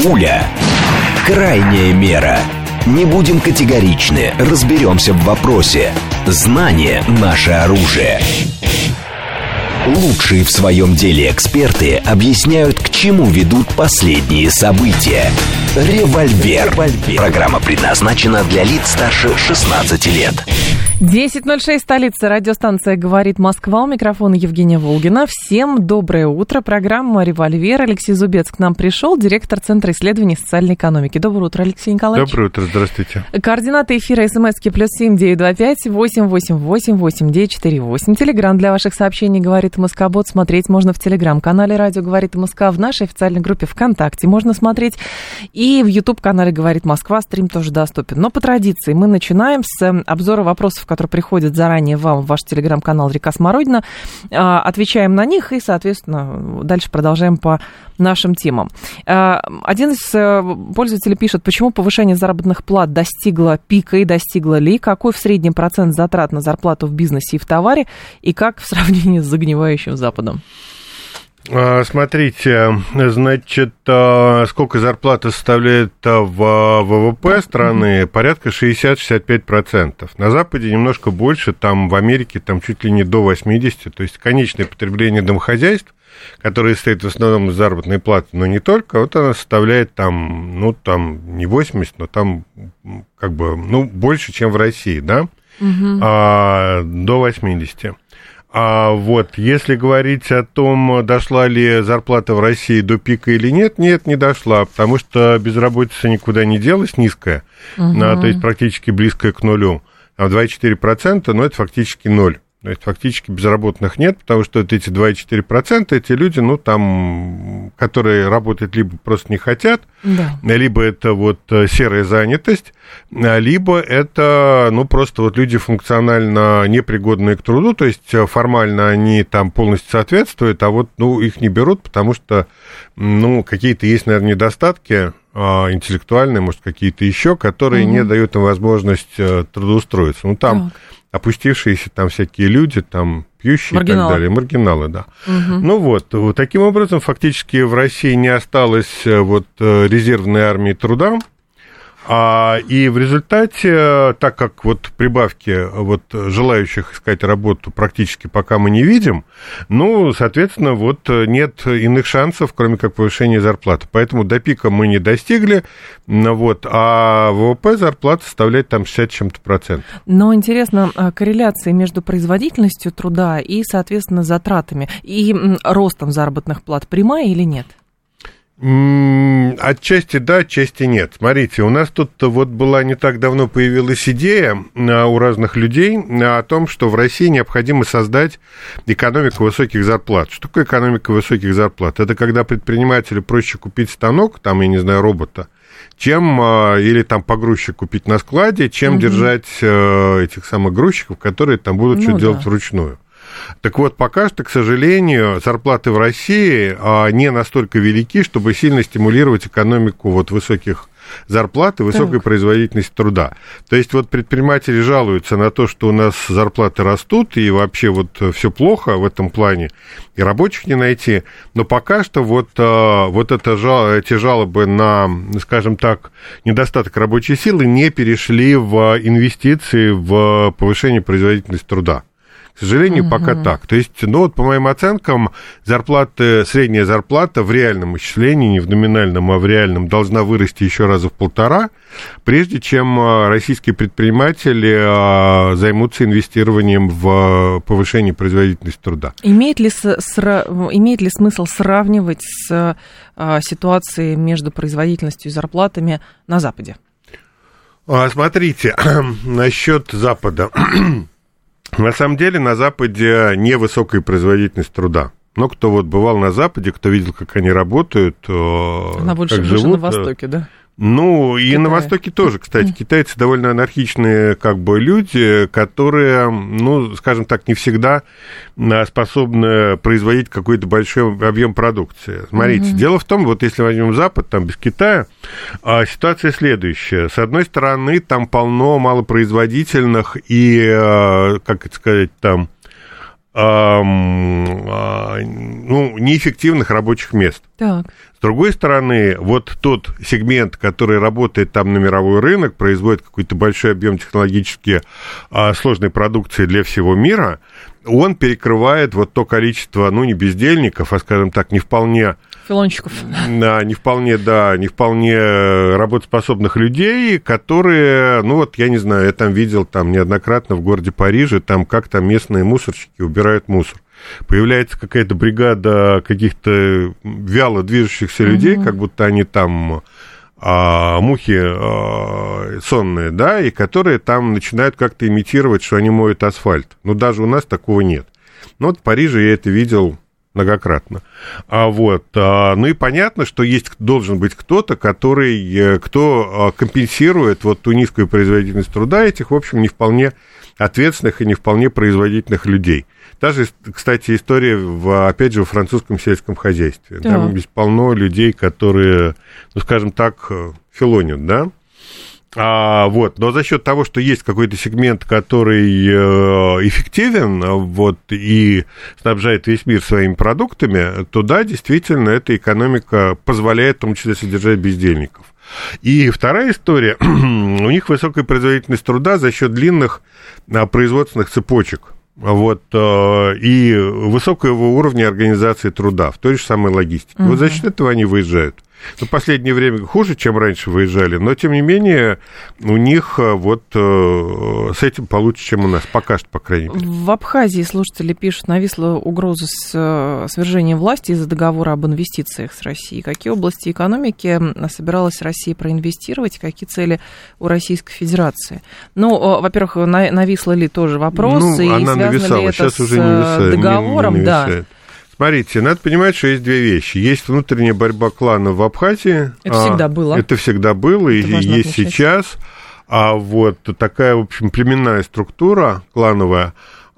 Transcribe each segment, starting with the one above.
Пуля. Крайняя мера. Не будем категоричны, разберемся в вопросе. Знание – наше оружие. Лучшие в своем деле эксперты объясняют, к чему ведут последние события. Револьвер. Программа предназначена для лиц старше 16 лет. 10:06, столица, радиостанция «Говорит Москва», у микрофона Евгения Волгина. Всем доброе утро. Программа «Револьвер». Алексей Зубец к нам пришел, директор Центра исследований социальной экономики. Доброе утро, Алексей Николаевич. Доброе утро, здравствуйте. Координаты эфира: смски +7 925 888 8948. Телеграм для ваших сообщений «Говорит Москобот». Смотреть можно в телеграм-канале «Радио Говорит Москва», в нашей официальной группе ВКонтакте можно смотреть. И в YouTube-канале «Говорит Москва» стрим тоже доступен. Но по традиции мы начинаем с обзора вопросов, которые приходят заранее вам в ваш телеграм-канал «Река Смородина». Отвечаем на них и, соответственно, дальше продолжаем по нашим темам. Один из пользователей пишет, почему повышение заработных плат достигло пика и достигло ли, какой в среднем процент затрат на зарплату в бизнесе и в товаре, и как в сравнении с загнивающим Западом. Смотрите, значит, сколько зарплата составляет в ВВП страны? Порядка 60-65%. На Западе немножко больше, там в Америке там чуть ли не до 80%. То есть конечное потребление домохозяйств, которое состоит в основном из заработной платы, но не только, вот она составляет там, ну, там не 80, но там как бы, ну, больше, чем в России, да, до 80. Вот, если говорить о том, дошла ли зарплата в России до пика или нет, нет, не дошла, потому что безработица никуда не делась, низкая, то есть практически близкая к нулю, 2,4%, но это фактически ноль. То есть фактически безработных нет, потому что вот эти 2,4%, эти люди, ну, там, которые работать либо просто не хотят, да, либо это вот серая занятость, либо это, ну, просто вот люди функционально непригодные к труду, то есть формально они там полностью соответствуют, а вот, ну, их не берут, потому что, ну, какие-то есть, наверное, недостатки интеллектуальные, может, какие-то еще, которые не дают им возможность трудоустроиться. Ну, там опустившиеся там всякие люди, там пьющие и так далее, маргиналы, да. Ну вот, таким образом, фактически в России не осталось вот резервной армии труда, и в результате, так как вот прибавки вот желающих искать работу практически пока мы не видим, ну, соответственно, вот нет иных шансов, кроме как повышения зарплаты. Поэтому до пика мы не достигли, вот, а ВВП зарплата составляет там 60 чем-то %. Но интересно, корреляция между производительностью труда и, соответственно, затратами и ростом заработных плат прямая или нет? Отчасти да, отчасти нет. Смотрите, у нас тут вот была не так давно появилась идея у разных людей о том, что в России необходимо создать экономику высоких зарплат. Что такое экономика высоких зарплат? Это когда предпринимателю проще купить станок, там, я не знаю, робота, чем, или там погрузчик купить на складе, чем держать этих самых грузчиков, которые там будут что-то делать вручную. Так вот, пока что, к сожалению, зарплаты в России не настолько велики, чтобы сильно стимулировать экономику вот высоких зарплат и высокой производительности труда. То есть вот предприниматели жалуются на то, что у нас зарплаты растут, и вообще вот все плохо в этом плане, и рабочих не найти, но пока что вот эти жалобы на, скажем так, недостаток рабочей силы не перешли в инвестиции в повышение производительности труда. К сожалению, пока так. То есть, ну вот по моим оценкам, средняя зарплата в реальном исчислении, не в номинальном, а в реальном, должна вырасти еще раза в 1,5, прежде чем российские предприниматели займутся инвестированием в повышение производительности труда. Имеет ли смысл сравнивать с ситуацией между производительностью и зарплатами на Западе? Смотрите, насчет Запада. На самом деле на Западе невысокая производительность труда. Но кто вот бывал на Западе, кто видел, как они работают, она больше, как живут. На Востоке, да? Ну, и на Востоке тоже, кстати. Китайцы довольно анархичные как бы люди, которые, ну, скажем так, не всегда способны производить какой-то большой объем продукции. Смотрите, дело в том, вот если возьмем Запад, там без Китая, ситуация следующая. С одной стороны, там полно малопроизводительных и, как это сказать, там неэффективных рабочих мест. Так. С другой стороны, вот тот сегмент, который работает там на мировой рынок, производит какой-то большой объем технологически сложной продукции для всего мира, он перекрывает вот то количество, не бездельников, а, скажем так, не вполне... Филончиков. Да, не вполне работоспособных людей, которые, я не знаю, я там видел неоднократно в городе Париже, как там местные мусорщики убирают мусор. Появляется какая-то бригада каких-то вяло движущихся людей, как будто они там мухи сонные, да, и которые там начинают как-то имитировать, что они моют асфальт. Даже у нас такого нет. В Париже я это видел многократно. И понятно, что должен быть кто-то, кто компенсирует ту низкую производительность труда этих, в общем, не вполне ответственных и не вполне производительных людей. Та же, кстати, история, опять же, во французском сельском хозяйстве. Да. Там есть полно людей, которые, скажем так, филонят, да? Но за счет того, что есть какой-то сегмент, который эффективен, и снабжает весь мир своими продуктами, то да, действительно, эта экономика позволяет в том числе содержать бездельников. И вторая история, у них высокая производительность труда за счет длинных производственных цепочек. И высокого уровня организации труда в той же самой логистике. За счет этого они выезжают. В последнее время хуже, чем раньше выезжали, но, тем не менее, у них с этим получше, чем у нас, пока что, по крайней мере. В Абхазии, слушатели пишут, нависла угроза свержения власти из-за договора об инвестициях с Россией. Какие области экономики собиралась Россия проинвестировать, какие цели у Российской Федерации? Во-первых, нависла ли тоже вопрос, и она связано нависала, ли это сейчас с уже не нависает, договором? не нависает. Смотрите, надо понимать, что есть две вещи. Есть внутренняя борьба кланов в Абхазии. Это всегда было. Это всегда было, и есть сейчас. Такая, в общем, племенная структура клановая.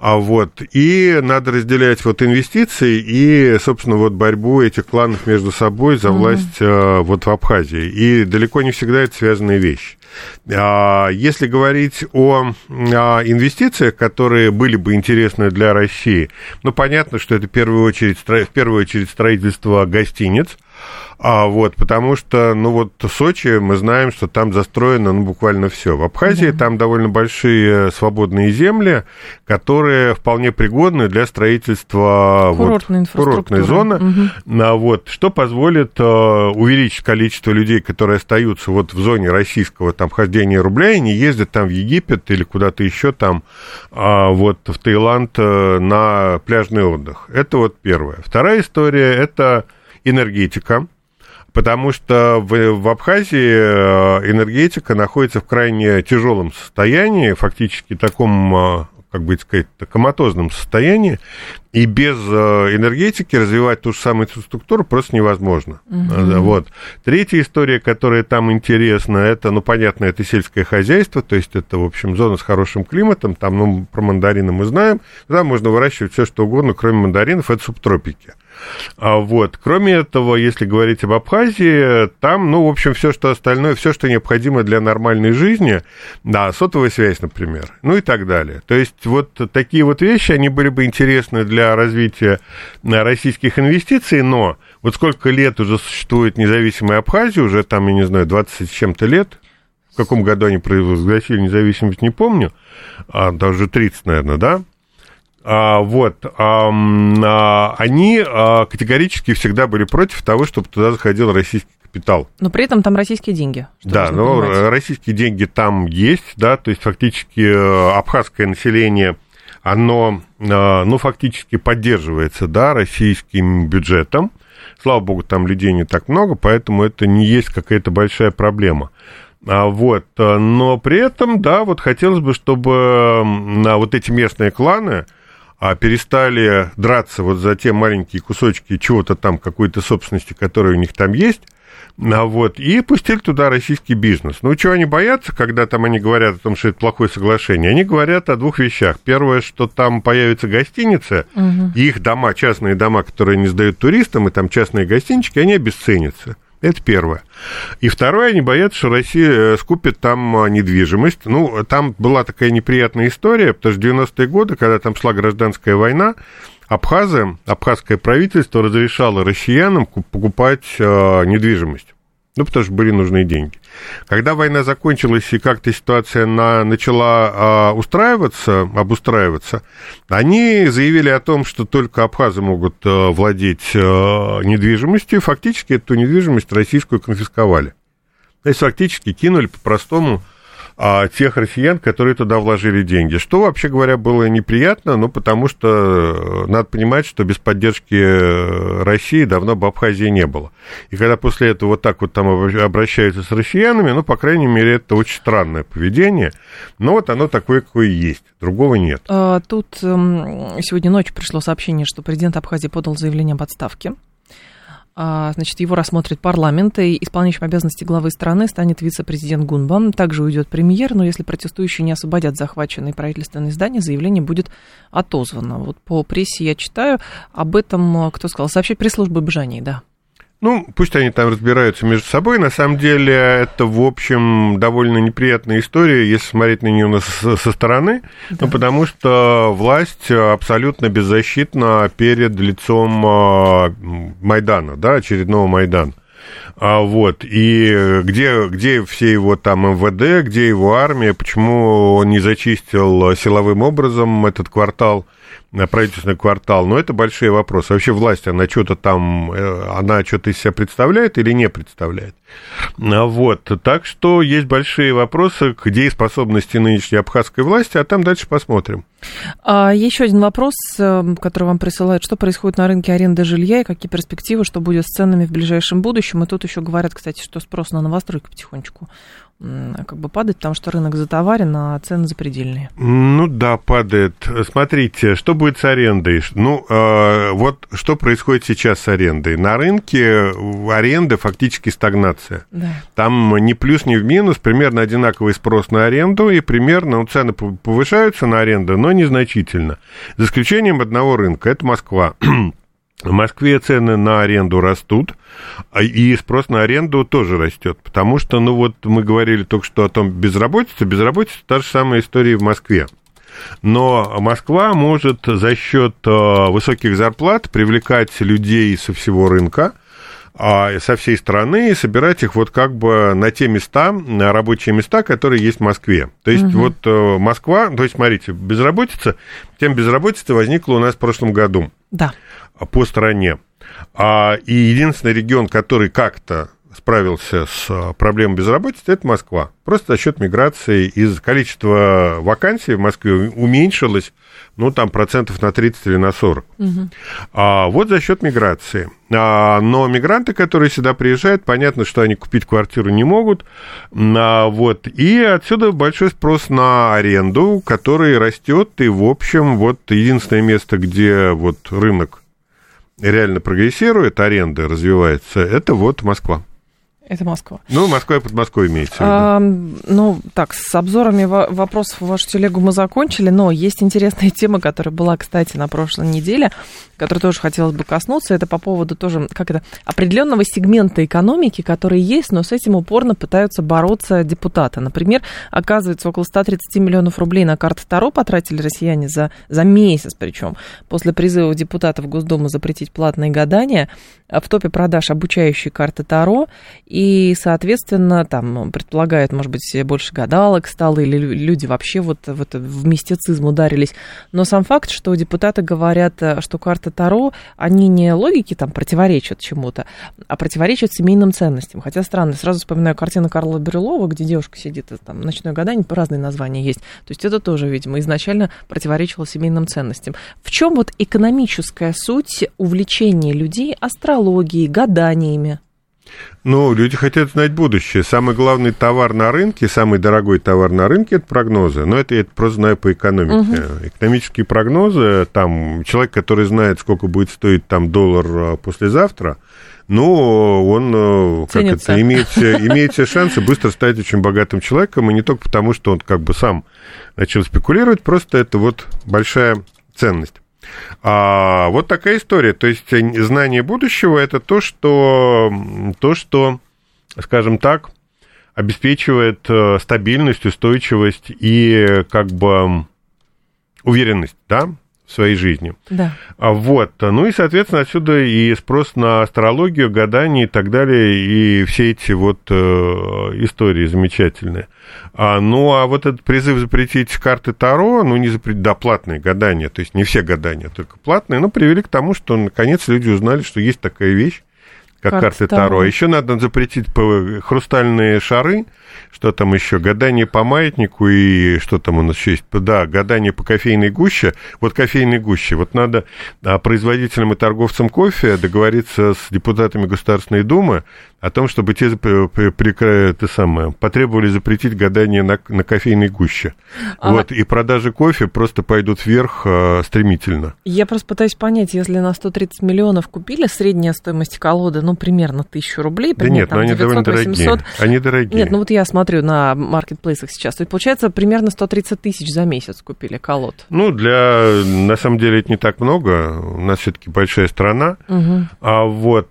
И надо разделять инвестиции и, собственно, борьбу этих кланов между собой за власть в Абхазии. И далеко не всегда это связанные вещи. Если говорить о инвестициях, которые были бы интересны для России, понятно, что это в первую очередь строительство гостиниц, потому что, Сочи, мы знаем, что там застроено, буквально все. В Абхазии там довольно большие свободные земли, которые вполне пригодны для строительства курортной зоны, что позволит увеличить количество людей, которые остаются в зоне российского хождения рубля и не ездят в Египет или куда-то еще в Таиланд на пляжный отдых. Это первое. Вторая история – это энергетика. Потому что в Абхазии энергетика находится в крайне тяжелом состоянии, фактически таком, коматозном состоянии, и без энергетики развивать ту же самую структуру просто невозможно. Третья история, которая там интересна, это, понятно, это сельское хозяйство, то есть это, в общем, зона с хорошим климатом, там, про мандарины мы знаем, там можно выращивать все что угодно, кроме мандаринов, это субтропики. Кроме этого, если говорить об Абхазии, там, в общем, все, что остальное, все, что необходимо для нормальной жизни, сотовая связь, например, и так далее. То есть такие вещи, они были бы интересны для развития российских инвестиций, но сколько лет уже существует независимая Абхазия, уже я не знаю, 20 с чем-то лет, в каком году они провозгласили независимость, не помню, даже 30, наверное, да? Они категорически всегда были против того, чтобы туда заходил российский капитал. Но при этом там российские деньги. Да, российские деньги там есть, да, то есть фактически абхазское население, оно, фактически поддерживается, да, российским бюджетом. Слава богу, там людей не так много, поэтому это не есть какая-то большая проблема. Но при этом, да, хотелось бы, чтобы эти местные кланы перестали драться за те маленькие кусочки чего-то там, какой-то собственности, которая у них там есть, и пустили туда российский бизнес. Чего они боятся, когда там они говорят о том, что это плохое соглашение? Они говорят о двух вещах. Первое, что там появятся гостиницы, и их дома, частные дома, которые они сдают туристам, и там частные гостинички, они обесценятся. Это первое. И второе, они боятся, что Россия скупит там недвижимость. Ну, там была такая неприятная история, потому что в 90-е годы, когда там шла гражданская война, абхазское правительство разрешало россиянам покупать недвижимость. Ну, потому что были нужны деньги. Когда война закончилась и как-то ситуация начала обустраиваться, они заявили о том, что только абхазы могут владеть недвижимостью, и фактически эту недвижимость российскую конфисковали. То есть фактически кинули по-простому тех россиян, которые туда вложили деньги. Что, вообще говоря, было неприятно, ну, потому что надо понимать, что без поддержки России давно бы Абхазии не было. И когда после этого вот так вот там обращаются с россиянами, ну, по крайней мере, это очень странное поведение, но вот оно такое, какое есть, другого нет. Тут сегодня ночью пришло сообщение, что президент Абхазии подал заявление об отставке. Значит, его рассмотрит парламент, и исполняющим обязанности главы страны станет вице-президент Гунбан. Также уйдет премьер, но если протестующие не освободят захваченные правительственные здания, заявление будет отозвано. Вот по прессе я читаю об этом, кто сказал, сообщает пресс-служба Бжании, да. Ну, пусть они там разбираются между собой. На самом деле, это, в общем, довольно неприятная история, если смотреть на нее со стороны, да. Ну, потому что власть абсолютно беззащитна перед лицом Майдана, да, очередного Майдана. Вот, и где все его там МВД, где его армия, почему он не зачистил силовым образом этот квартал, правительственный квартал, но это большие вопросы. Вообще власть, она что-то из себя представляет или не представляет? Вот, так что есть большие вопросы к дееспособности нынешней абхазской власти, а там дальше посмотрим. Еще один вопрос, который вам присылают. Что происходит на рынке аренды жилья и какие перспективы, что будет с ценами в ближайшем будущем? И тут еще говорят, кстати, что спрос на новостройки потихонечку как бы падает, потому что рынок затоварен, а цены запредельные. Ну да, падает. Смотрите, что будет с арендой? Ну, вот что происходит сейчас с арендой. На рынке аренды фактически стагнация. Да. Там ни плюс, ни в минус, примерно одинаковый спрос на аренду, и примерно цены повышаются на аренду, но незначительно. За исключением одного рынка, это Москва. В Москве цены на аренду растут, и спрос на аренду тоже растет, потому что, ну вот мы говорили только что о том безработице та же самая история и в Москве. Но Москва может за счет высоких зарплат привлекать людей со всего рынка, со всей страны, и собирать их вот как бы на те места, на рабочие места, которые есть в Москве. То есть вот Москва, то есть смотрите, тема безработицы возникла у нас в прошлом году. Да. По стране. И единственный регион, который как-то справился с проблемой безработицы, это Москва. Просто за счет миграции количество вакансий в Москве уменьшилось, ну, там, процентов на 30 или на 40. Вот за счет миграции. Но мигранты, которые сюда приезжают, понятно, что они купить квартиру не могут. Вот. И отсюда большой спрос на аренду, который растет. И, в общем, вот единственное место, где вот рынок реально прогрессирует, аренда развивается, это вот Москва. Это Москва. Ну, Москва и Подмосковье имеется в виду. Ну, так, с обзорами вопросов в вашу телегу мы закончили, но есть интересная тема, которая была, кстати, на прошлой неделе, которой тоже хотелось бы коснуться. Это по поводу тоже, определенного сегмента экономики, который есть, но с этим упорно пытаются бороться депутаты. Например, оказывается, около 130 миллионов рублей на карты Таро потратили россияне за месяц, причем после призыва депутатов Госдумы запретить платные гадания. В топе продаж обучающие карты Таро. И, соответственно, там предполагают, может быть, больше гадалок стало, или люди вообще в мистицизм ударились. Но сам факт, что депутаты говорят, что карты Таро, они не логике там противоречат чему-то, а противоречат семейным ценностям. Хотя странно, сразу вспоминаю картину Карла Брюлова, где девушка сидит, там ночное гадание, разные названия есть. То есть это тоже, видимо, изначально противоречило семейным ценностям. В чем вот экономическая суть увлечения людей астрологией, гаданиями? Ну, люди хотят знать будущее. Самый главный товар на рынке, самый дорогой товар на рынке – это прогнозы. Но это я просто знаю по экономике. Экономические прогнозы, там, человек, который знает, сколько будет стоить там доллар послезавтра, ну, он имеет все шансы быстро стать очень богатым человеком, и не только потому, что он как бы сам начал спекулировать, просто это вот большая ценность. Вот такая история. То есть знание будущего – это то, что, скажем так, обеспечивает стабильность, устойчивость и как бы уверенность, да, в своей жизни. Да. Вот. Ну и, соответственно, отсюда и спрос на астрологию, гадание и так далее, и все эти вот истории замечательные. Ну, а вот этот призыв запретить карты Таро, ну, не запретить, да, платные гадания, то есть не все гадания, только платные, но привели к тому, что, наконец, люди узнали, что есть такая вещь, как карты Таро. Еще надо запретить хрустальные шары, что там еще, гадание по маятнику и что там у нас еще есть, да, гадание по кофейной гуще. Вот кофейной гуще. Вот надо производителям и торговцам кофе договориться с депутатами Государственной Думы о том, чтобы те потребовали запретить гадание на кофейной гуще. Вот, и продажи кофе просто пойдут вверх стремительно. Я просто пытаюсь понять, если на 130 миллионов купили, средняя стоимость колоды, ну, примерно 1000 рублей. Да нет, но они довольно дорогие. Они дорогие. Нет, ну вот я смотрю на маркетплейсах сейчас. То есть, получается, примерно 130 тысяч за месяц купили колод. Ну, на самом деле, это не так много. У нас все-таки большая страна. Вот,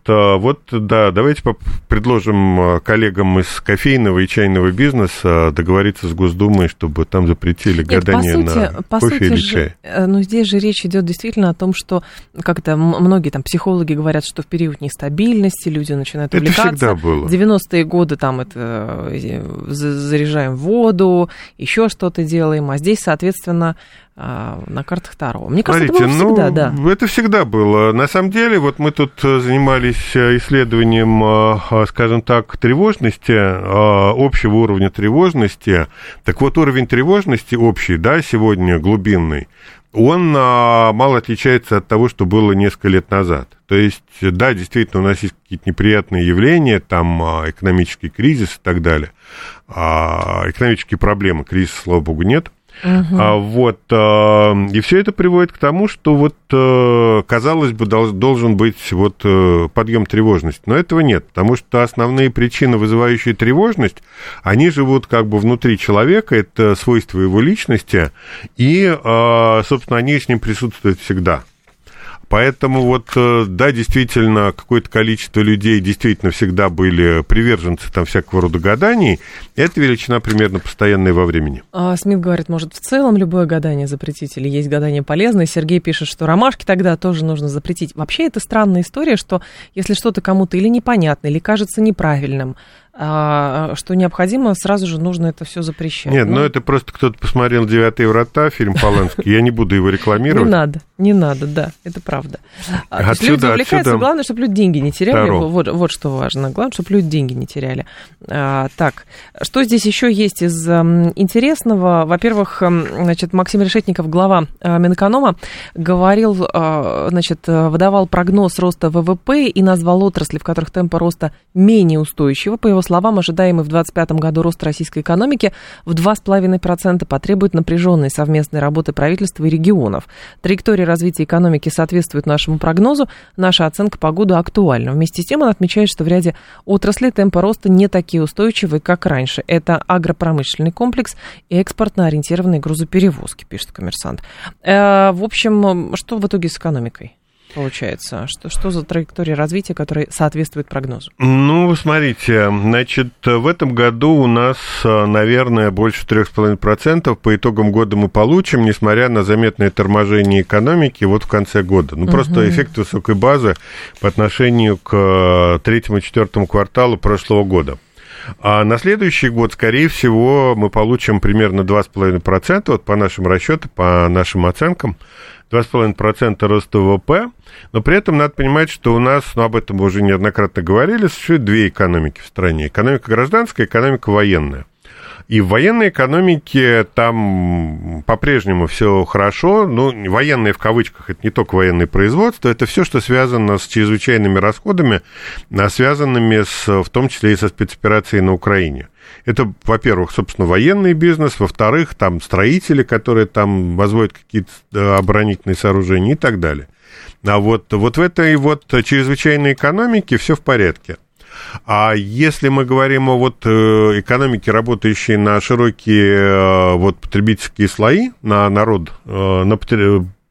да, давайте предложим коллегам из кофейного и чайного бизнеса договориться с Госдумой, чтобы там запретили гадание на кофе или чай. Ну, здесь же речь идет действительно о том, что как-то многие там психологи говорят, что в период нестабильности люди начинают увлекаться. Это всегда было. 90-е годы там это заряжаем воду, еще что-то делаем, а здесь, соответственно, на картах Таро. Мне кажется, это было всегда, да. Это всегда было. На самом деле, вот мы тут занимались исследованием, скажем так, тревожности, общего уровня тревожности. Так вот, уровень тревожности общий, да, сегодня глубинный, он мало отличается от того, что было несколько лет назад. То есть, да, действительно, у нас есть какие-то неприятные явления, там экономический кризис и так далее. Экономические проблемы, кризиса, слава богу, нет. Вот, и все это приводит к тому, что вот, казалось бы, должен быть вот подъем тревожности, но этого нет, потому что основные причины, вызывающие тревожность, они живут как бы внутри человека, это свойства его личности, и, собственно, они с ним присутствуют всегда. Поэтому вот, да, действительно, какое-то количество людей действительно всегда были приверженцы там всякого рода гаданий. Это величина примерно постоянная во времени. Смит говорит, может, в целом любое гадание запретить, или есть гадание полезное. Сергей пишет, что ромашки тогда тоже нужно запретить. Вообще, это странная история, что если что-то кому-то или непонятно, или кажется неправильным, что необходимо, сразу же нужно это все запрещать. Нет, ну это просто кто-то посмотрел «Девятые врата», фильм Полански, я не буду его рекламировать. Не надо, да, это правда. Люди увлекаются, главное, чтобы люди деньги не теряли, вот что важно, главное, чтобы люди деньги не теряли. Так, что здесь еще есть из интересного? Во-первых, значит, Максим Решетников, глава Минэконома, говорил, значит, выдавал прогноз роста ВВП и назвал отрасли, в которых темпы роста менее устойчивы. По его словам, ожидаемый в 2025 году рост российской экономики в 2,5% потребует напряженной совместной работы правительства и регионов. Траектория развития экономики соответствует нашему прогнозу. Наша оценка по году актуальна. Вместе с тем он отмечает, что в ряде отраслей темпы роста не такие устойчивые, как раньше. Это агропромышленный комплекс и экспортно-ориентированные грузоперевозки, пишет «Коммерсант». В общем, что в итоге с экономикой? Получается, что за траектория развития, которая соответствует прогнозу? Ну, смотрите, значит, в этом году у нас, наверное, больше 3,5% по итогам года мы получим, несмотря на заметное торможение экономики вот в конце года. Ну, просто эффект высокой базы по отношению к третьему и четвертому кварталу прошлого года. А на следующий год, скорее всего, мы получим примерно 2,5%, вот по нашим расчетам, по нашим оценкам, 2,5% роста ВВП, но при этом надо понимать, что у нас, ну, об этом мы уже неоднократно говорили, существует две экономики в стране. Экономика гражданская, экономика военная. И в военной экономике там по-прежнему все хорошо. Ну, военные в кавычках, это не только военное производство, это все, что связано с чрезвычайными расходами, связанными в том числе и со спецоперацией на Украине. Это, во-первых, собственно, военный бизнес, во-вторых, там строители, которые там возводят какие-то оборонительные сооружения и так далее. А вот в этой вот чрезвычайной экономике все в порядке. А если мы говорим о вот экономике, работающей на широкие вот потребительские слои, на народ,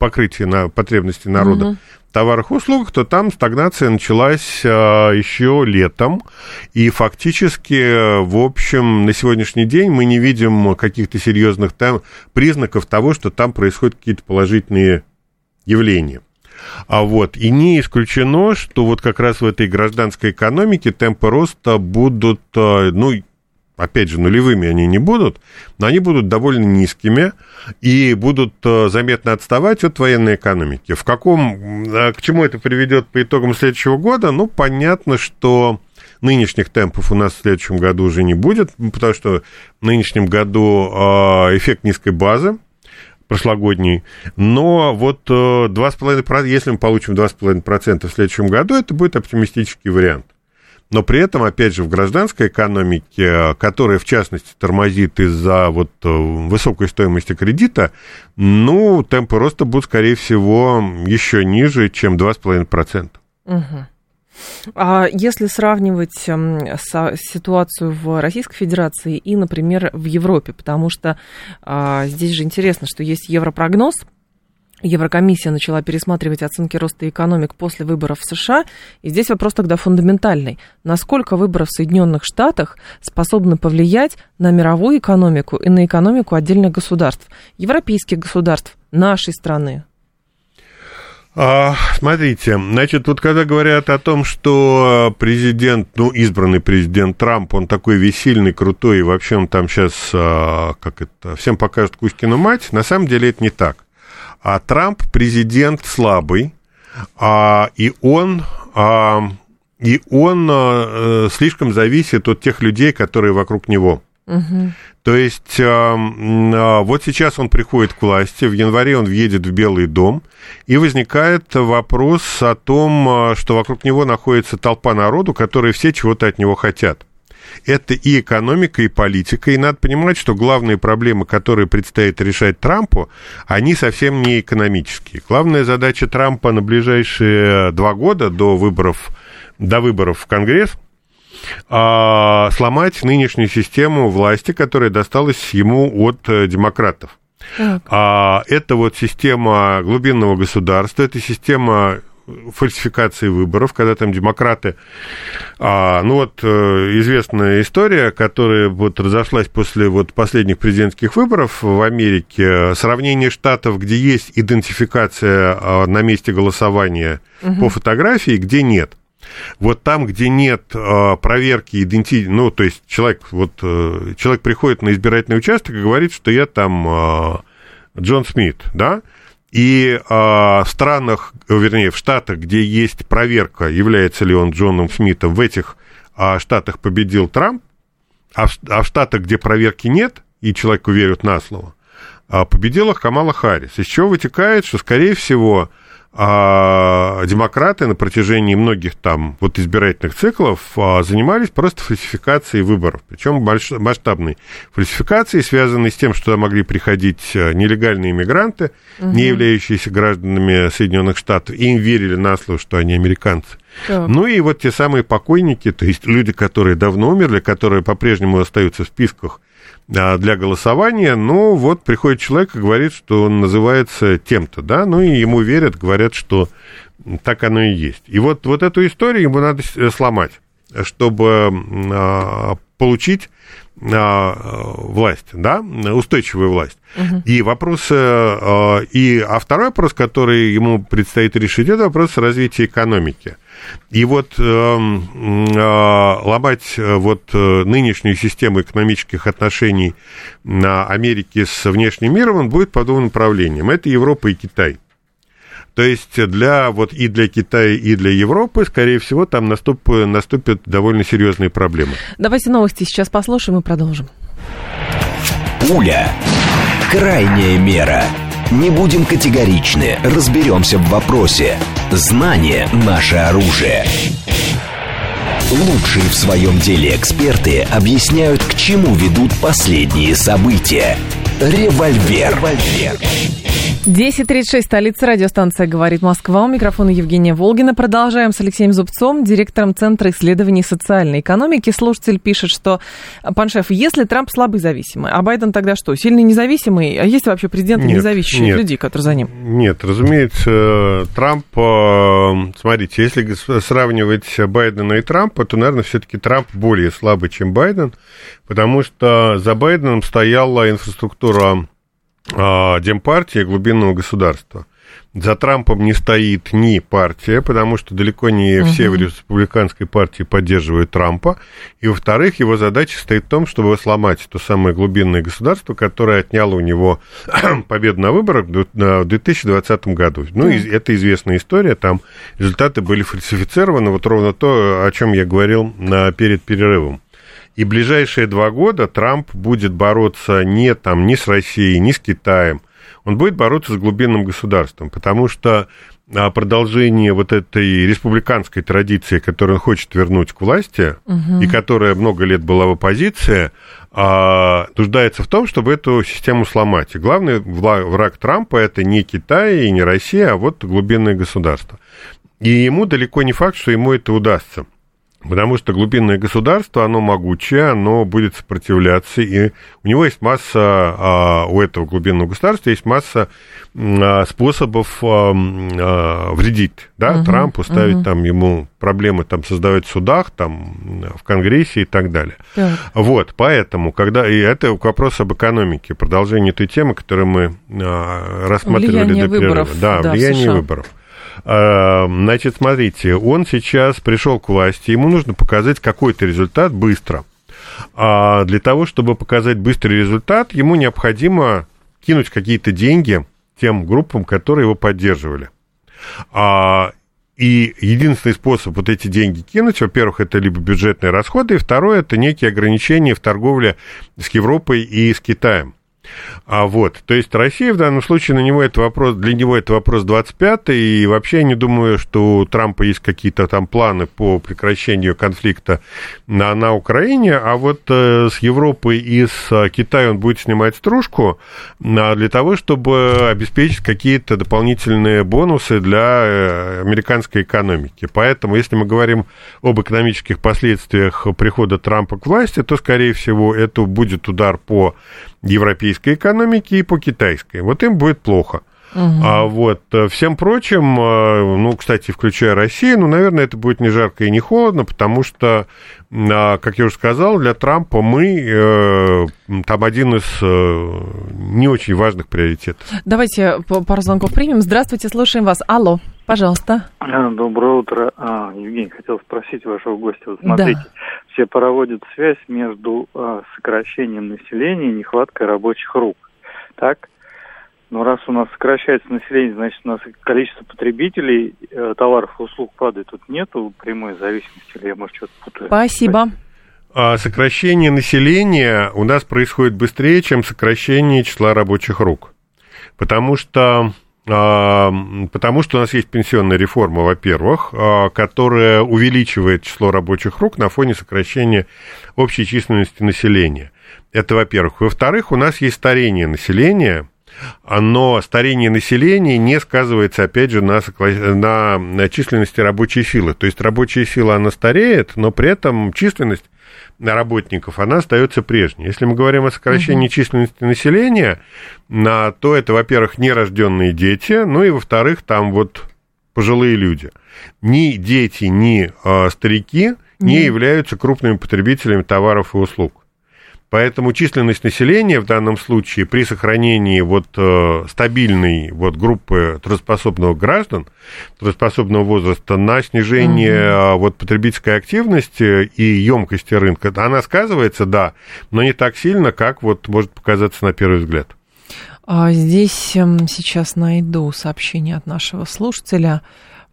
покрытия потребностей народа в товарах и услугах, то там стагнация началась еще летом, и фактически, в общем, на сегодняшний день мы не видим каких-то серьезных признаков того, что там происходят какие-то положительные явления. И не исключено, что вот как раз в этой гражданской экономике темпы роста будут, опять же, нулевыми они не будут, но они будут довольно низкими и будут заметно отставать от военной экономики. К чему это приведет по итогам следующего года? Понятно, что нынешних темпов у нас в следующем году уже не будет, потому что в нынешнем году эффект низкой базы, прошлогодний, но 2,5%, если мы получим 2,5% в следующем году, это будет оптимистический вариант. Но при этом, опять же, в гражданской экономике, которая, в частности, тормозит из-за высокой стоимости кредита, темпы роста будут, скорее всего, еще ниже, чем 2,5%. Угу. А если сравнивать ситуацию в Российской Федерации и, например, в Европе, потому что здесь же интересно, что есть Европрогноз, Еврокомиссия начала пересматривать оценки роста экономик после выборов в США, и здесь вопрос тогда фундаментальный. Насколько выборы в Соединенных Штатах способны повлиять на мировую экономику и на экономику отдельных государств, европейских государств, нашей страны? Смотрите, когда говорят о том, что избранный президент Трамп, он такой весь сильный, крутой, и вообще он там сейчас, всем покажет Кузькину мать, на самом деле это не так. А Трамп президент слабый, и он слишком зависит от тех людей, которые вокруг него. Угу. То есть вот сейчас он приходит к власти, в январе он въедет в Белый дом, и возникает вопрос о том, что вокруг него находится толпа народу, которые все чего-то от него хотят. Это и экономика, и политика, и надо понимать, что главные проблемы, которые предстоит решать Трампу, они совсем не экономические. Главная задача Трампа на ближайшие 2 года до выборов в Конгресс – сломать нынешнюю систему власти, которая досталась ему от демократов. Это система глубинного государства, это система фальсификации выборов, когда там демократы... известная история, которая разошлась после последних президентских выборов в Америке, сравнение штатов, где есть идентификация на месте голосования по фотографии, где нет. Там, где нет проверки идентичности, то есть человек приходит на избирательный участок и говорит, что я там Джон Смит, да, и в штатах, где есть проверка, является ли он Джоном Смитом, в этих штатах победил Трамп, а в штатах, где проверки нет, и человеку верят на слово, победила Камала Харрис, из чего вытекает, что, скорее всего, демократы на протяжении многих избирательных циклов занимались просто фальсификацией выборов, причем масштабной фальсификацией, связанной с тем, что туда могли приходить нелегальные иммигранты, не являющиеся гражданами Соединенных Штатов, и им верили на слово, что они американцы. Да. И те самые покойники, то есть люди, которые давно умерли, которые по-прежнему остаются в списках для голосования, приходит человек и говорит, что он называется тем-то, да, и ему верят, говорят, что так оно и есть. И эту историю ему надо сломать, чтобы получить власть, да, устойчивую власть. И второй вопрос, который ему предстоит решить, это вопрос развития экономики. И ломать нынешнюю систему экономических отношений на Америке с внешним миром, он будет по 2 направлениям. Это Европа и Китай. То есть и для Китая, и для Европы, скорее всего, там наступят довольно серьезные проблемы. Давайте новости сейчас послушаем и продолжим. Пуля. Крайняя мера. Не будем категоричны, разберемся в вопросе. Знание – наше оружие. Лучшие в своем деле эксперты объясняют, к чему ведут последние события. Револьвер. 10:36, столица, радиостанция «Говорит Москва». У микрофона Евгения Волгина. Продолжаем с Алексеем Зубцом, директором Центра исследований социальной экономики. Слушатель пишет, что, пан шеф, если Трамп слабый зависимый, а Байден тогда что, сильный независимый? А есть вообще президенты независящие люди, которые за ним? Нет, разумеется, Трамп, смотрите, если сравнивать Байдена и Трампа, то, наверное, все-таки Трамп более слабый, чем Байден, потому что за Байденом стояла инфраструктура Демпартии, глубинного государства. За Трампом не стоит ни партия, потому что далеко не все в республиканской партии поддерживают Трампа. И, во-вторых, его задача стоит в том, чтобы сломать то самое глубинное государство, которое отняло у него победу на выборах в 2020 году. Ну, это известная история, там результаты были фальсифицированы, вот ровно то, о чем я говорил перед перерывом. И ближайшие 2 года Трамп будет бороться не с Россией, не с Китаем. Он будет бороться с глубинным государством, потому что продолжение вот этой республиканской традиции, которую он хочет вернуть к власти, и которая много лет была в оппозиции, нуждается в том, чтобы эту систему сломать. И главный враг Трампа – это не Китай и не Россия, а вот глубинное государство. И ему далеко не факт, что ему это удастся. Потому что глубинное государство, оно могучее, оно будет сопротивляться, и у него есть масса, у этого глубинного государства есть масса способов вредить, да, Трампу, ставить там ему проблемы, там, создавать в судах, там, в Конгрессе и так далее. Вот, поэтому, и это вопрос об экономике, продолжение той темы, которую мы рассматривали влияние до перерыва. Выборов, да, влияние выборов. Значит, смотрите, он сейчас пришел к власти, ему нужно показать какой-то результат быстро. А для того, чтобы показать быстрый результат, ему необходимо кинуть какие-то деньги тем группам, которые его поддерживали. И единственный способ вот эти деньги кинуть, во-первых, это либо бюджетные расходы, и второе, это некие ограничения в торговле с Европой и с Китаем. То есть Россия в данном случае для него это вопрос 25-й, и вообще я не думаю, что у Трампа есть какие-то там планы по прекращению конфликта на Украине, а вот с Европой и с Китаем он будет снимать стружку для того, чтобы обеспечить какие-то дополнительные бонусы для американской экономики. Поэтому, если мы говорим об экономических последствиях прихода Трампа к власти, то, скорее всего, это будет удар по европейской экономике и по китайской. Вот им будет плохо. Всем прочим, кстати, включая Россию, наверное, это будет не жарко и не холодно, потому что, как я уже сказал, для Трампа мы там один из не очень важных приоритетов. Давайте пару звонков примем. Здравствуйте, слушаем вас. Алло, пожалуйста. Доброе утро. Евгений, хотел спросить вашего гостя. Вот смотрите, все проводят связь между сокращением населения и нехваткой рабочих рук. Так? Но раз у нас сокращается население, значит, у нас количество потребителей товаров и услуг падает. Тут нету прямой зависимости, или я, может, что-то путаю? Спасибо. Сокращение населения у нас происходит быстрее, чем сокращение числа рабочих рук. Потому что у нас есть пенсионная реформа, во-первых, которая увеличивает число рабочих рук на фоне сокращения общей численности населения. Это, во-первых. Во-вторых, у нас есть старение населения, но старение населения не сказывается, опять же, на численности рабочей силы. То есть рабочая сила, она стареет, но при этом численность работников, она остается прежней. Если мы говорим о сокращении численности населения, то это, во-первых, нерожденные дети, и, во-вторых, там вот пожилые люди. Ни дети, ни старики не являются крупными потребителями товаров и услуг. Поэтому численность населения в данном случае при сохранении стабильной группы трудоспособных граждан, трудоспособного возраста на снижение потребительской активности и емкости рынка, она сказывается, да, но не так сильно, как может показаться на первый взгляд. Здесь сейчас найду сообщение от нашего слушателя.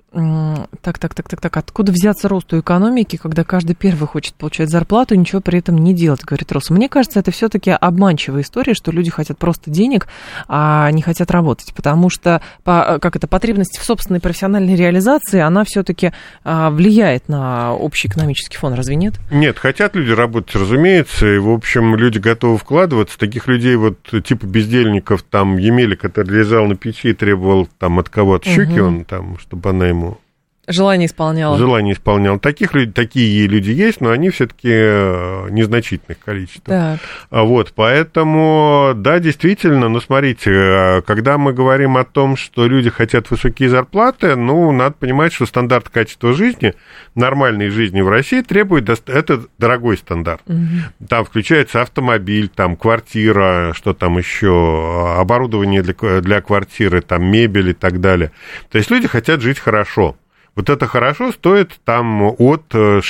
Так. Откуда взяться росту экономики, когда каждый первый хочет получать зарплату и ничего при этом не делать, говорит Рос. Мне кажется, это все-таки обманчивая история, что люди хотят просто денег, а не хотят работать, потому что потребность в собственной профессиональной реализации, она все-таки влияет на общий экономический фон, разве нет? Нет, хотят люди работать, разумеется, и, в общем, люди готовы вкладываться. Таких людей, вот, типа бездельников, там, Емеля, который лежал на печи и требовал там от кого-то щуки, он там, чтобы она ему... Желание исполнял. Такие люди есть, но они все-таки незначительных количествах. Вот, поэтому, да, действительно, ну, смотрите, когда мы говорим о том, что люди хотят высокие зарплаты, ну, надо понимать, что стандарт качества жизни, нормальной жизни в России требует, это дорогой стандарт. Там включается автомобиль, там квартира, что там еще, оборудование для квартиры, там мебель и так далее. То есть люди хотят жить хорошо. Вот это хорошо стоит там от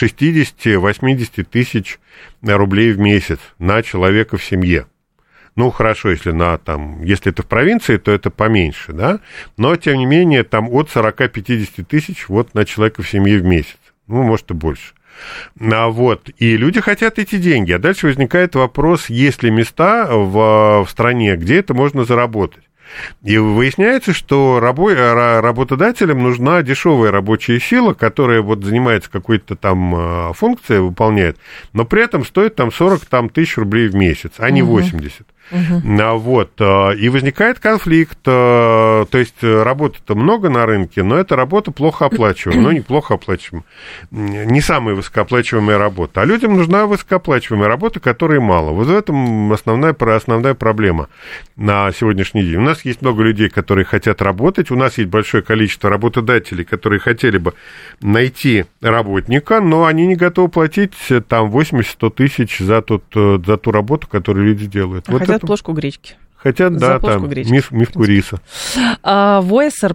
60-80 тысяч рублей в месяц на человека в семье. Ну, хорошо, если это в провинции, то это поменьше, да? Но, тем не менее, там от 40-50 тысяч вот на человека в семье в месяц. Ну, может, и больше. Вот. И люди хотят эти деньги. А дальше возникает вопрос, есть ли места в стране, где это можно заработать. И выясняется, что работодателям нужна дешевая рабочая сила, которая вот занимается какой-то там функцией, выполняет, но при этом стоит там 40 тысяч рублей в месяц, а не 80. Вот. И возникает конфликт, то есть работы-то много на рынке, но эта работа плохо оплачиваемая, но неплохо оплачиваемая, не самая высокооплачиваемая работа, а людям нужна высокооплачиваемая работа, которой мало. Вот в этом основная проблема на сегодняшний день. У нас есть много людей, которые хотят работать, у нас есть большое количество работодателей, которые хотели бы найти работника, но они не готовы платить там 80-100 тысяч за ту работу, которую люди делают. Вот хотят плошку гречки. Хотят, да, там миску риса. ВОЭСР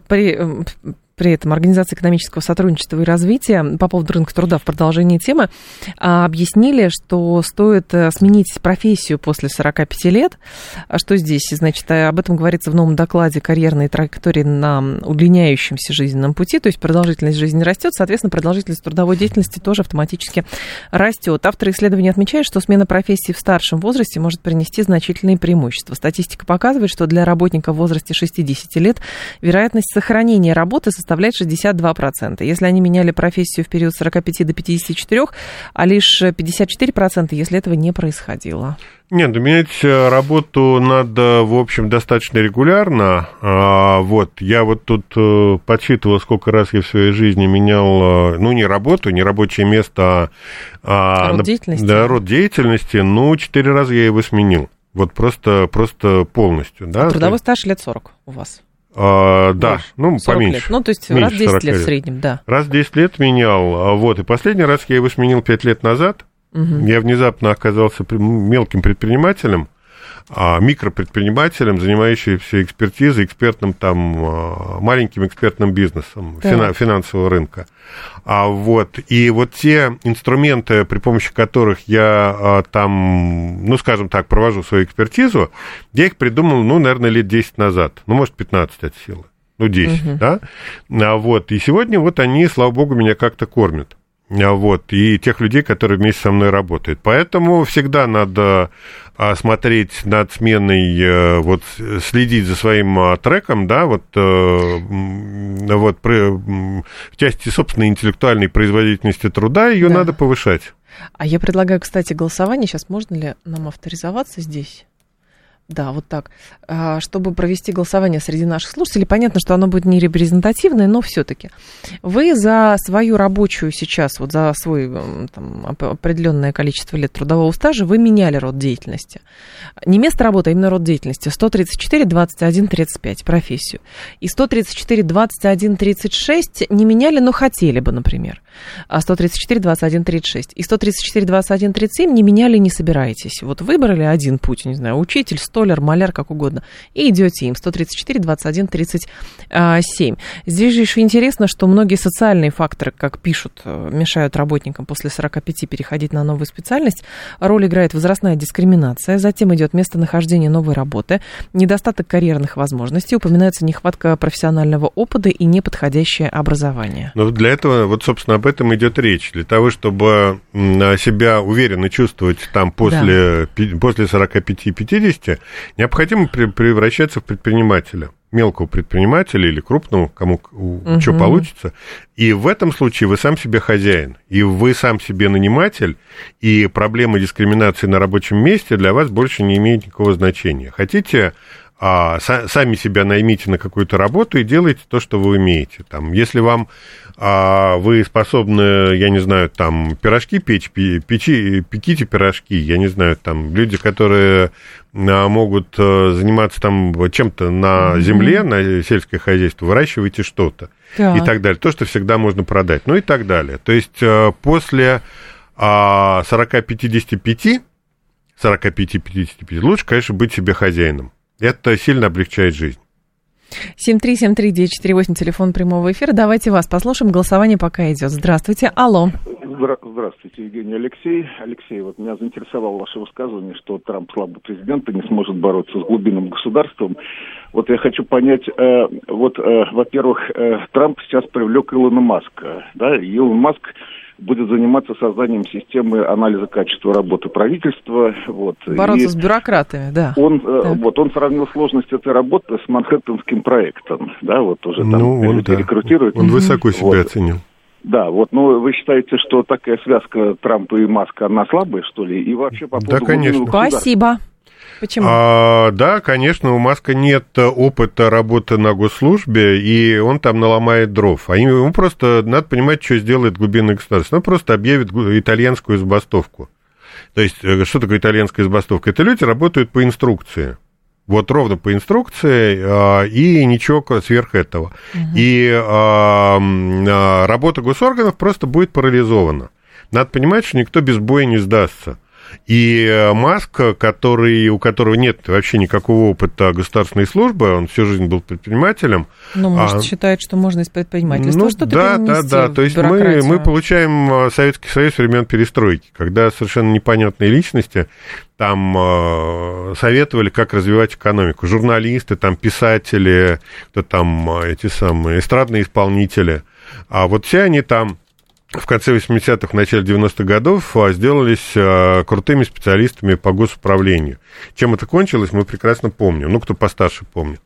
при этом Организация экономического сотрудничества и развития по поводу рынка труда в продолжении темы объяснили, что стоит сменить профессию после 45 лет. Что здесь? Значит, об этом говорится в новом докладе «Карьерные траектории на удлиняющемся жизненном пути». То есть продолжительность жизни растет, соответственно, продолжительность трудовой деятельности тоже автоматически растет. Авторы исследования отмечают, что смена профессии в старшем возрасте может принести значительные преимущества. Статистика показывает, что для работника в возрасте 60 лет вероятность сохранения работы составляет 62%. Если они меняли профессию в период с 45 до 54, а лишь 54%, если этого не происходило. Нет, менять работу надо, в общем, достаточно регулярно. Вот, я вот тут подсчитывал, сколько раз я в своей жизни менял, ну, не работу, не рабочее место, род деятельности. Да, род деятельности, 4 раза я его сменил. Вот просто полностью. Да? Трудовой стаж лет 40 у вас. Да, поменьше. Лет. Ну, то есть раз в 10 лет в среднем, да. Раз в 10 лет менял, вот, и последний раз я его сменил 5 лет назад. Я внезапно оказался мелким предпринимателем, микропредпринимателем, занимающимся экспертизой, маленьким экспертным бизнесом финансового рынка. Вот, и вот те инструменты, при помощи которых я скажем так, провожу свою экспертизу, я их придумал, наверное, лет 10 назад, может, 15 от силы, 10, да? Вот, и сегодня вот они, слава богу, меня как-то кормят. Вот, и тех людей, которые вместе со мной работают. Поэтому всегда надо смотреть над сменой, вот, следить за своим треком, да, вот в части собственной интеллектуальной производительности труда ее надо повышать. А я предлагаю, кстати, голосование. Сейчас можно ли нам авторизоваться здесь? Да, вот так. Чтобы провести голосование среди наших слушателей, понятно, что оно будет не репрезентативное, но все-таки. Вы за свою рабочую сейчас, вот за свой определенное количество лет трудового стажа, вы меняли род деятельности. Не место работы, а именно род деятельности. 134, 21, 35, профессию. И 134, 21, 36 не меняли, но хотели бы, например. А 134, 21, 36. И 134, 21, 37 не меняли, не собираетесь. Вот выбрали один путь, не знаю, учитель, столяр, маляр, как угодно, и идете им. 134, 21, 37. Здесь же еще интересно, что многие социальные факторы, как пишут, мешают работникам после 45 переходить на новую специальность. Роль играет возрастная дискриминация, затем идет местонахождение новой работы, недостаток карьерных возможностей, упоминается нехватка профессионального опыта и неподходящее образование. Но для этого, вот, собственно, об этом идет речь. Для того, чтобы себя уверенно чувствовать там после 45-50, необходимо превращаться в предпринимателя. Мелкого предпринимателя или крупного, кому что получится. И в этом случае вы сам себе хозяин, и вы сам себе наниматель, и проблема дискриминации на рабочем месте для вас больше не имеет никакого значения. Хотите, сами себя наймите на какую-то работу и делайте то, что вы умеете. Там, если вы способны, я не знаю, там, пирожки печь, пеките пирожки, я не знаю, там, люди, которые могут заниматься там чем-то на земле, на сельское хозяйство, выращивайте что-то и так далее. То, что всегда можно продать, ну и так далее. То есть после 40-55 лучше, конечно, быть себе хозяином. Это сильно облегчает жизнь. 7373948, телефон прямого эфира. Давайте вас послушаем. Голосование пока идет. Здравствуйте. Алло. Здравствуйте, Евгений. Алексей, вот меня заинтересовало ваше высказывание, что Трамп слабый президент и не сможет бороться с глубинным государством. Вот я хочу понять, во-первых, Трамп сейчас привлек Илона Маска, да, и Илон Маск будет заниматься созданием системы анализа качества работы правительства. Вот. Бороться с бюрократами, да. Он сравнил сложность этой работы с Манхэттенским проектом, да, вот уже там рекрутируют. Он высоко себя оценил. Да, вы считаете, что такая связка Трампа и Маска, она слабая, что ли? И вообще по поводу... Да, конечно. Спасибо. Почему? Да, конечно, у Маска нет опыта работы на госслужбе, и он там наломает дров. Ему просто надо понимать, что сделает глубинное государство. Он просто объявит итальянскую забастовку. То есть, что такое итальянская забастовка? Это люди работают по инструкции. Вот ровно по инструкции, и ничего сверх этого. И работа госорганов просто будет парализована. Надо понимать, что никто без боя не сдастся. И Маск, у которого нет вообще никакого опыта государственной службы, он всю жизнь был предпринимателем. Ну, может, считает, что можно из предпринимательства что-то перенести. Да. То есть мы получаем Советский Союз времен перестройки, когда совершенно непонятные личности там советовали, как развивать экономику. Журналисты, там, писатели, кто там, эти самые эстрадные исполнители. А вот все они там в конце 80-х, в начале 90-х годов сделались крутыми специалистами по госуправлению. Чем это кончилось, мы прекрасно помним. кто постарше помнит.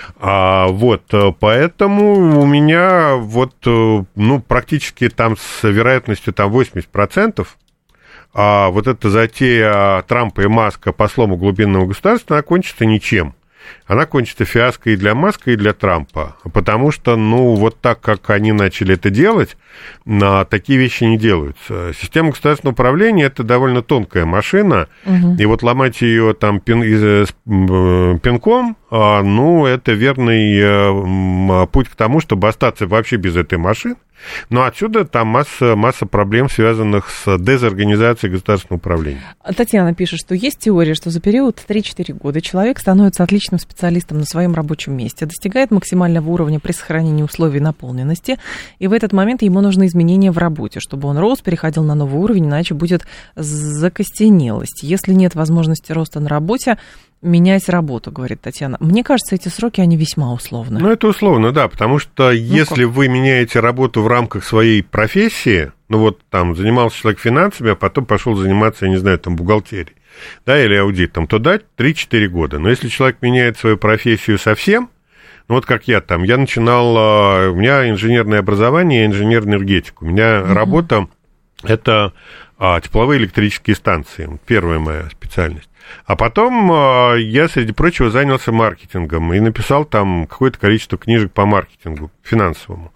Поэтому у меня практически там с вероятностью там 80%, вот эта затея Трампа и Маска по слому глубинного государства, она кончится ничем. Она кончится фиаско и для Маска, и для Трампа. Потому что, так как они начали это делать, такие вещи не делаются. Система государственного управления – это довольно тонкая машина, и ломать ее там пинком, это верный путь к тому, чтобы остаться вообще без этой машины. Но отсюда там масса проблем, связанных с дезорганизацией государственного управления. Татьяна пишет, что есть теория, что за период 3-4 года человек становится отличным специалистом на своем рабочем месте, достигает максимального уровня при сохранении условий наполненности, и в этот момент ему нужны изменения в работе, чтобы он рос, переходил на новый уровень, иначе будет закостенелость. Если нет возможности роста на работе, менять работу, говорит Татьяна. Мне кажется, эти сроки, они весьма условны. Это условно, да, потому что если вы меняете работу в рамках своей профессии, занимался человек финансами, а потом пошел заниматься, я не знаю, бухгалтерией, да, или аудитом, то дать 3-4 года. Но если человек меняет свою профессию совсем, как я начинал, у меня инженерное образование, инженер энергетик. У меня работа – это тепловые электрические станции, первая моя специальность. А потом я, среди прочего, занялся маркетингом и написал там какое-то количество книжек по маркетингу финансовому.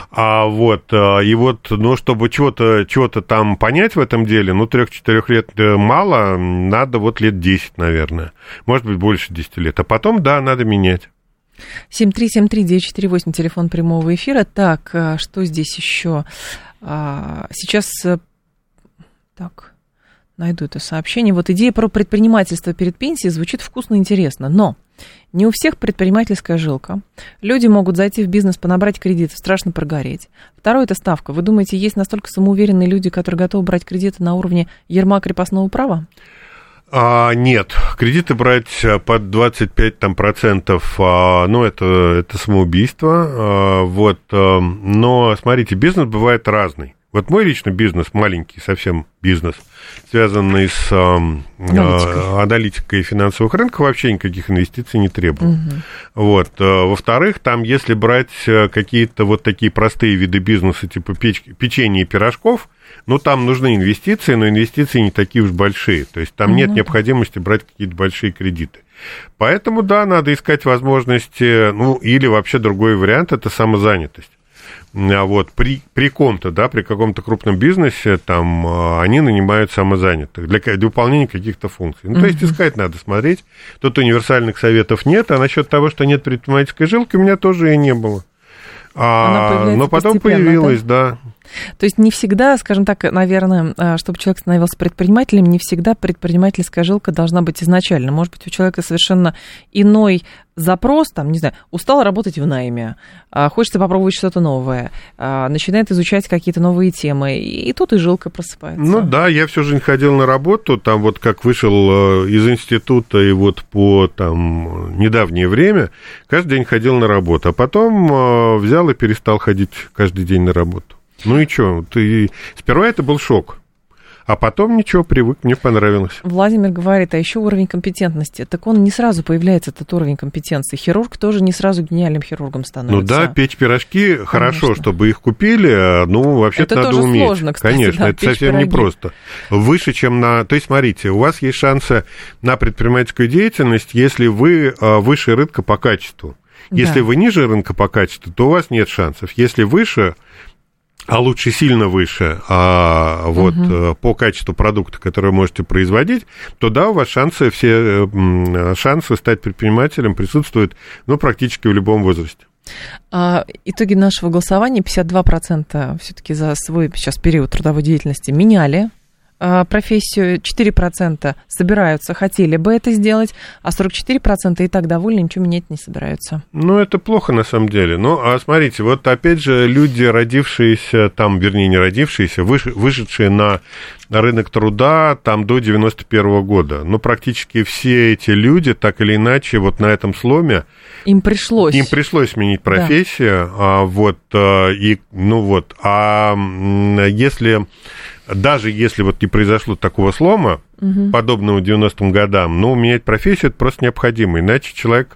Чтобы чего-то там понять в этом деле, 3-4 лет мало, надо лет 10, наверное. Может быть, больше 10 лет. А потом, да, надо менять. 7373948, телефон прямого эфира. Так, что здесь еще? Сейчас... Так... найду это сообщение. Вот идея про предпринимательство перед пенсией звучит вкусно и интересно, но не у всех предпринимательская жилка. Люди могут зайти в бизнес, понабрать кредиты, страшно прогореть. Второе – это ставка. Вы думаете, есть настолько самоуверенные люди, которые готовы брать кредиты на уровне ярма крепостного права? Нет, кредиты брать под 25%, ну, это самоубийство, вот, но, смотрите, бизнес бывает разный. Вот мой личный бизнес, маленький совсем бизнес, связанный с аналитикой финансовых рынков, вообще никаких инвестиций не требует. Вот. Во-вторых, там, если брать какие-то вот такие простые виды бизнеса, типа печенья и пирожков, ну, там нужны инвестиции, но инвестиции не такие уж большие. То есть там нет необходимости брать какие-то большие кредиты. Поэтому, да, надо искать возможности, ну, или вообще другой вариант – это самозанятость. Вот, при ком-то, да, при каком-то крупном бизнесе, там, они нанимают самозанятых для выполнения каких-то функций. Ну, то есть искать надо, смотреть. Тут универсальных советов нет, а насчет того, что нет предпринимательской жилки, у меня тоже и не было. Но потом появилась, да. То есть не всегда, скажем так, наверное, чтобы человек становился предпринимателем, не всегда предпринимательская жилка должна быть изначально. Может быть, у человека совершенно иной запрос, там, не знаю, устал работать в найме, хочется попробовать что-то новое, начинает изучать какие-то новые темы, и тут и жилка просыпается. Ну да, я всю жизнь ходил на работу, там вот как вышел из института и вот по там недавнее время, каждый день ходил на работу, а потом взял и перестал ходить каждый день на работу. Ну и что? Сперва это был шок, а потом ничего, привык, мне понравилось. Владимир говорит, а еще уровень компетентности. Так он не сразу появляется, этот уровень компетенции. Хирург тоже не сразу гениальным хирургом становится. Ну да, печь пирожки, хорошо, конечно, чтобы их купили, ну, вообще-то надо уметь. Это тоже сложно, кстати. Конечно, да, это совсем непросто. Выше, чем на... То есть, смотрите, у вас есть шансы на предпринимательскую деятельность, если вы выше рынка по качеству. Если вы ниже рынка по качеству, то у вас нет шансов. Если выше... а лучше сильно выше по качеству продукта, который вы можете производить, то да, у вас шансы стать предпринимателем присутствуют, ну, практически в любом возрасте. Итоги нашего голосования: 52% все-таки за свой сейчас период трудовой деятельности меняли профессию, 4% собираются, хотели бы это сделать, а 44% и так довольны, ничего менять не собираются. Ну, это плохо на самом деле. Ну, а смотрите, вот опять же люди, родившиеся там, вернее, не родившиеся, вышедшие на рынок труда там до 91 года, ну, практически все эти люди, так или иначе, вот на этом сломе им пришлось сменить профессию, да. Если... Даже если вот не произошло такого слома, подобного 90-м годам, но менять профессию это просто необходимо, иначе человек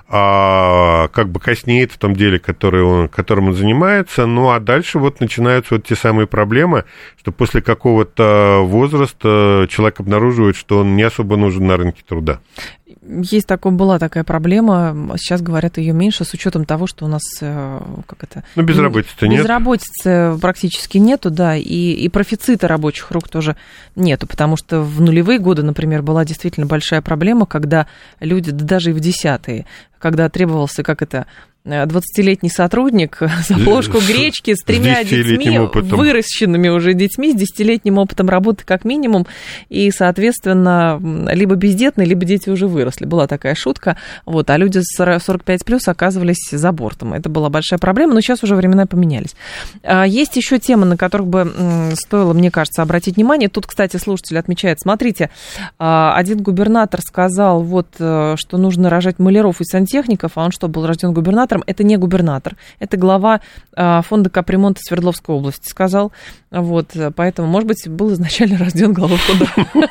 как бы коснеет в том деле, которым он занимается, ну а дальше вот начинаются вот те самые проблемы, что после какого-то возраста человек обнаруживает, что он не особо нужен на рынке труда. Была такая проблема, сейчас говорят, ее меньше, с учетом того, что у нас безработицы нет. Безработицы практически нету, да, и профицита рабочих рук тоже нету, потому что в нулевые годы, например, была действительно большая проблема, когда люди, да даже и в десятые, когда требовался, 20-летний сотрудник за плошку гречки с 3 детьми, выращенными уже детьми, с 10-летним опытом работы как минимум, и, соответственно, либо бездетные, либо дети уже выросли. Была такая шутка, а люди 45+, оказывались за бортом. Это была большая проблема, но сейчас уже времена поменялись. Есть еще темы, на которых бы стоило, мне кажется, обратить внимание. Тут, кстати, слушатель отмечает, смотрите, один губернатор сказал, что нужно рожать маляров и сантехников, а он что, был рожден губернатором? Это не губернатор, это глава фонда капремонта Свердловской области сказал. Поэтому, может быть, был изначально рожден главой фонда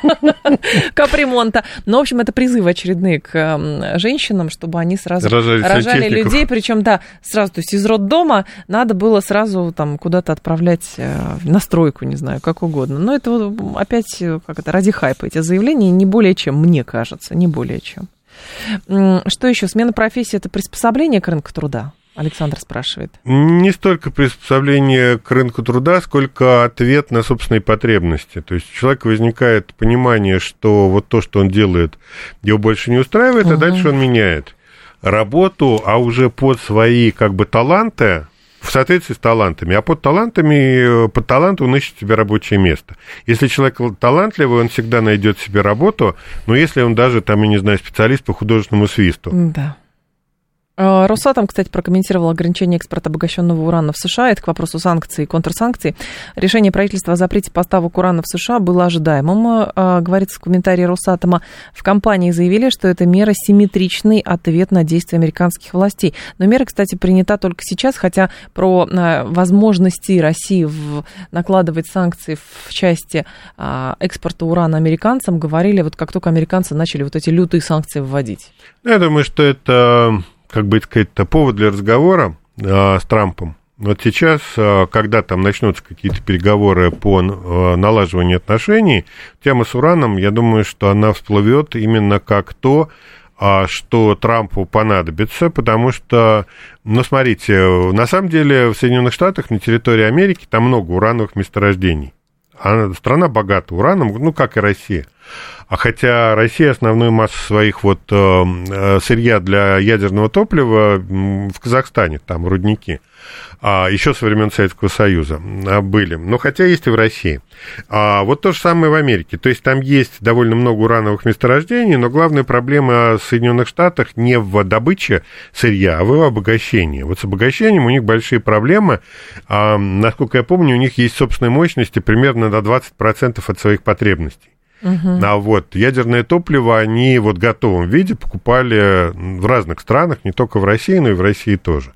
капремонта. Но, в общем, это призывы очередные к женщинам, чтобы они сразу рожали людей. Причем, да, сразу, то есть из роддома надо было сразу там куда-то отправлять на стройку, не знаю, как угодно. Но это опять ради хайпа эти заявления, не более чем, мне кажется, не более чем. Что еще? Смена профессии – это приспособление к рынку труда? Александр спрашивает. Не столько приспособление к рынку труда, сколько ответ на собственные потребности. То есть у человека возникает понимание, что вот то, что он делает, его больше не устраивает, а дальше он меняет работу, а уже под свои таланты, в соответствии с талантами. А под таланты он ищет себе рабочее место. Если человек талантливый, он всегда найдет себе работу, но если он даже, там, я не знаю, специалист по художественному свисту. Да. Росатом, кстати, прокомментировал ограничение экспорта обогащенного урана в США. Это к вопросу санкций и контрсанкций. Решение правительства о запрете поставок урана в США было ожидаемым, говорится в комментарии Росатома. В компании заявили, что эта мера симметричный ответ на действия американских властей. Но мера, кстати, принята только сейчас, хотя про возможности России накладывать санкции в части экспорта урана американцам говорили, вот как только американцы начали вот эти лютые санкции вводить. Я думаю, что это, как бы сказать, повод для разговора с Трампом. Вот сейчас, когда там начнутся какие-то переговоры по налаживанию отношений, тема с ураном, я думаю, что она всплывет именно как то, что Трампу понадобится, потому что, ну, смотрите, на самом деле в Соединенных Штатах, на территории Америки, там много урановых месторождений. Страна богата ураном, ну, как и Россия. А хотя Россия основную массу своих вот сырья для ядерного топлива в Казахстане, там рудники, еще со времен Советского Союза были, но хотя есть и в России. Вот то же самое в Америке, то есть там есть довольно много урановых месторождений, но главная проблема в Соединенных Штатах не в добыче сырья, а в его обогащении. Вот с обогащением у них большие проблемы, насколько я помню, у них есть собственные мощности примерно на 20% от своих потребностей. А вот ядерное топливо они вот в готовом виде покупали в разных странах, не только в России, но и в России тоже.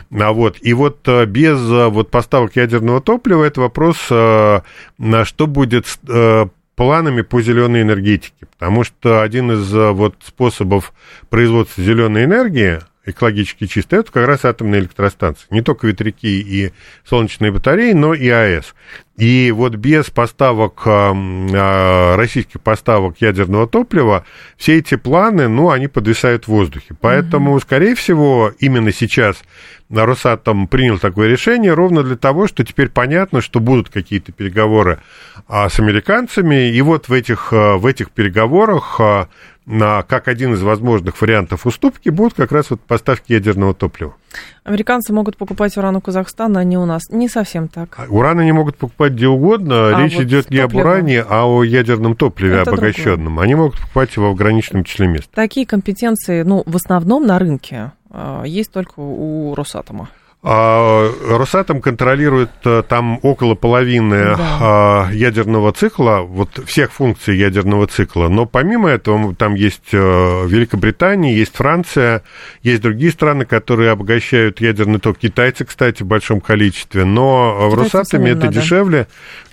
И вот без вот поставок ядерного топлива это вопрос, что будет с планами по зеленой энергетике, потому что один из вот способов производства зеленой энергии экологически чистой, это как раз атомные электростанции. Не только ветряки и солнечные батареи, но и АЭС. И вот без поставок, российских поставок ядерного топлива, все эти планы, ну, они подвисают в воздухе. Поэтому, скорее всего, именно сейчас Росатом принял такое решение ровно для того, что теперь понятно, что будут какие-то переговоры с американцами, и вот в этих переговорах как один из возможных вариантов уступки будут как раз вот поставки ядерного топлива. Американцы могут покупать уран у Казахстана, а не у нас. Не совсем так. Уран они могут покупать где угодно. Речь вот идет не об уране, а о ядерном топливе это обогащенном. Другое. Они могут покупать его в ограниченном числе мест. Такие компетенции, ну, в основном на рынке есть только у Росатома. Росатом контролирует там около половины ядерного цикла, вот всех функций ядерного цикла, но помимо этого там есть Великобритания, есть Франция, есть другие страны, которые обогащают ядерный ток, китайцы, кстати, в большом количестве, но в Росатоме это дешевле,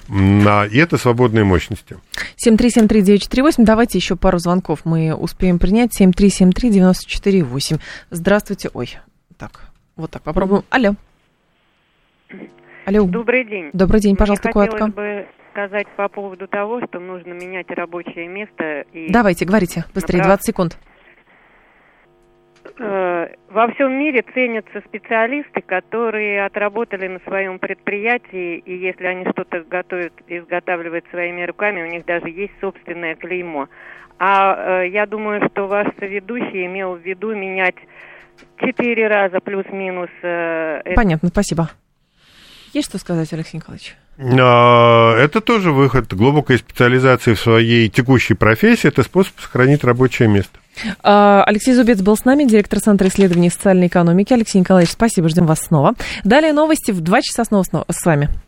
и это свободные мощности. 7373948, давайте еще пару звонков мы успеем принять, 7373948. Здравствуйте, вот так попробуем. Алло. Добрый день. Добрый день, пожалуйста, коротко. Мне хотелось бы сказать по поводу того, что нужно менять рабочее место. Давайте, говорите, быстрее, 20 секунд. Во всем мире ценятся специалисты, которые отработали на своем предприятии, и если они что-то готовят, изготавливают своими руками, у них даже есть собственное клеймо. Я думаю, что ваш соведущий имел в виду менять 4 раза плюс-минус. Понятно, спасибо. Есть что сказать, Алексей Николаевич? Это тоже выход. Глубокой специализации в своей текущей профессии – это способ сохранить рабочее место. Алексей Зубец был с нами, директор Центра исследований социальной экономики. Алексей Николаевич, спасибо, ждем вас снова. Далее новости в 2 часа снова с вами.